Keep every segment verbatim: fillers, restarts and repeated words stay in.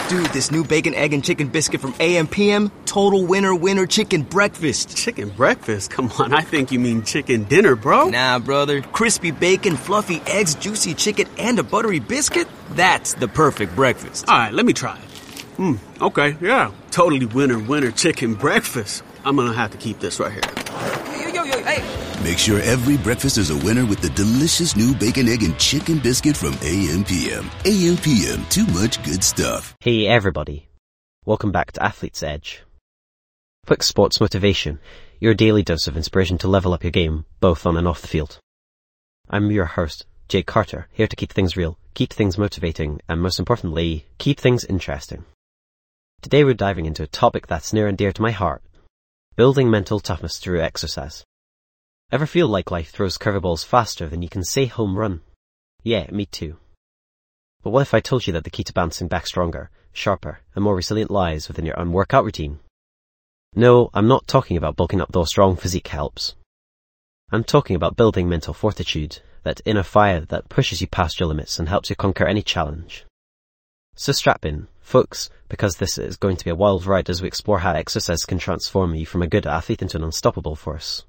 Dude, this new bacon, egg, and chicken biscuit from A M P M, total winner winner chicken breakfast. Chicken breakfast? Come on, I think you mean chicken dinner, bro. Nah, brother. Crispy bacon, fluffy eggs, juicy chicken, and a buttery biscuit? That's the perfect breakfast. All right, let me try it. Hmm, okay, yeah. Totally winner winner chicken breakfast. I'm gonna have to keep this right here. Yo, yo, yo, hey. Make sure every breakfast is a winner with the delicious new bacon, egg, and chicken biscuit from A M P M. A M P M, too much good stuff. Hey everybody, welcome back to Athlete's Edge. Quick sports motivation, your daily dose of inspiration to level up your game, both on and off the field. I'm your host, Jake Carter, here to keep things real, keep things motivating, and most importantly, keep things interesting. Today we're diving into a topic that's near and dear to my heart, building mental toughness through exercise. Ever feel like life throws curveballs faster than you can say home run? Yeah, me too. But what if I told you that the key to bouncing back stronger, sharper, and more resilient lies within your own workout routine? No, I'm not talking about bulking up though strong physique helps. I'm talking about building mental fortitude, that inner fire that pushes you past your limits and helps you conquer any challenge. So strap in, folks, because this is going to be a wild ride as we explore how exercise can transform you from a good athlete into an unstoppable force.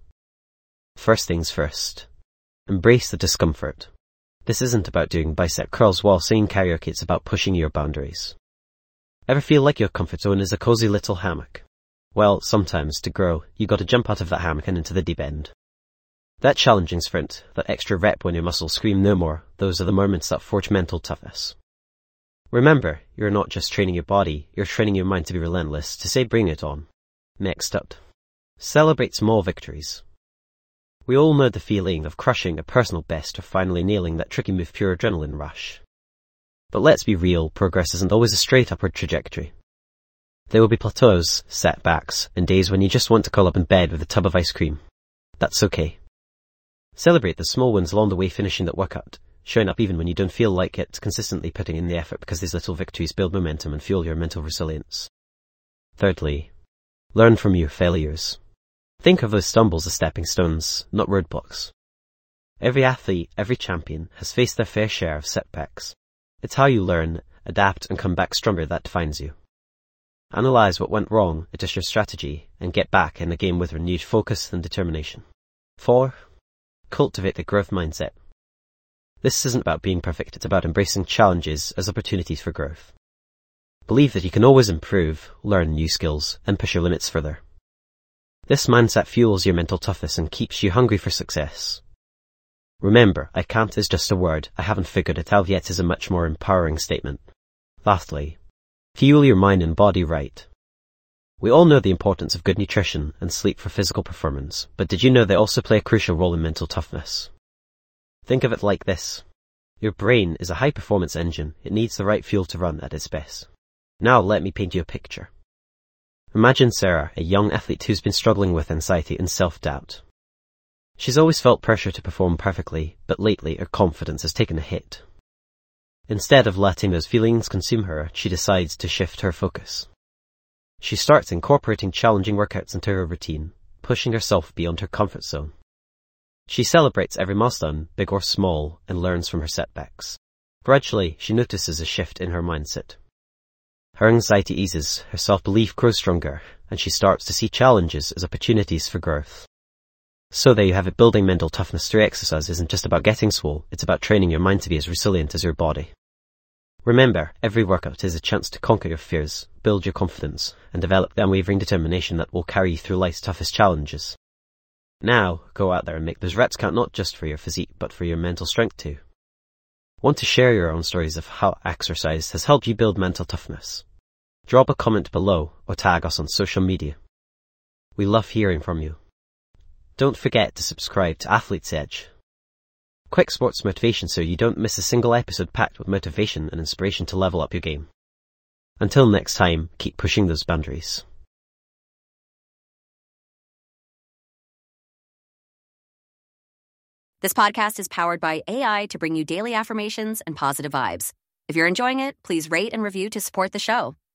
First things first. Embrace the discomfort. This isn't about doing bicep curls while singing karaoke, it's about pushing your boundaries. Ever feel like your comfort zone is a cozy little hammock? Well, sometimes to grow, you gotta jump out of that hammock and into the deep end. That challenging sprint, that extra rep when your muscles scream no more, those are the moments that forge mental toughness. Remember, you're not just training your body, you're training your mind to be relentless, to say bring it on. Next up. Celebrate small victories. We all know the feeling of crushing a personal best or finally nailing that tricky move, pure adrenaline rush. But let's be real, progress isn't always a straight upward trajectory. There will be plateaus, setbacks, and days when you just want to curl up in bed with a tub of ice cream. That's okay. Celebrate the small wins along the way, finishing that workout, showing up even when you don't feel like it, consistently putting in the effort, because these little victories build momentum and fuel your mental resilience. Thirdly, learn from your failures. Think of those stumbles as stepping stones, not roadblocks. Every athlete, every champion, has faced their fair share of setbacks. It's how you learn, adapt, and come back stronger that defines you. Analyze what went wrong, adjust your strategy, and get back in the game with renewed focus and determination. Four, cultivate the growth mindset. This isn't about being perfect, it's about embracing challenges as opportunities for growth. Believe that you can always improve, learn new skills, and push your limits further. This mindset fuels your mental toughness and keeps you hungry for success. Remember, I can't is just a word, I haven't figured it out yet is a much more empowering statement. Lastly, fuel your mind and body right. We all know the importance of good nutrition and sleep for physical performance, but did you know they also play a crucial role in mental toughness? Think of it like this. Your brain is a high-performance engine. It needs the right fuel to run at its best. Now let me paint you a picture. Imagine Sarah, a young athlete who's been struggling with anxiety and self-doubt. She's always felt pressure to perform perfectly, but lately her confidence has taken a hit. Instead of letting those feelings consume her, she decides to shift her focus. She starts incorporating challenging workouts into her routine, pushing herself beyond her comfort zone. She celebrates every milestone, big or small, and learns from her setbacks. Gradually, she notices a shift in her mindset. Her anxiety eases, her self-belief grows stronger, and she starts to see challenges as opportunities for growth. So there you have it, building mental toughness through exercise isn't just about getting swole, it's about training your mind to be as resilient as your body. Remember, every workout is a chance to conquer your fears, build your confidence, and develop the unwavering determination that will carry you through life's toughest challenges. Now, go out there and make those reps count, not just for your physique, but for your mental strength too. Want to share your own stories of how exercise has helped you build mental toughness? Drop a comment below or tag us on social media. We love hearing from you. Don't forget to subscribe to Athlete's Edge. Quick sports motivation so you don't miss a single episode packed with motivation and inspiration to level up your game. Until next time, keep pushing those boundaries. This podcast is powered by A I to bring you daily affirmations and positive vibes. If you're enjoying it, please rate and review to support the show.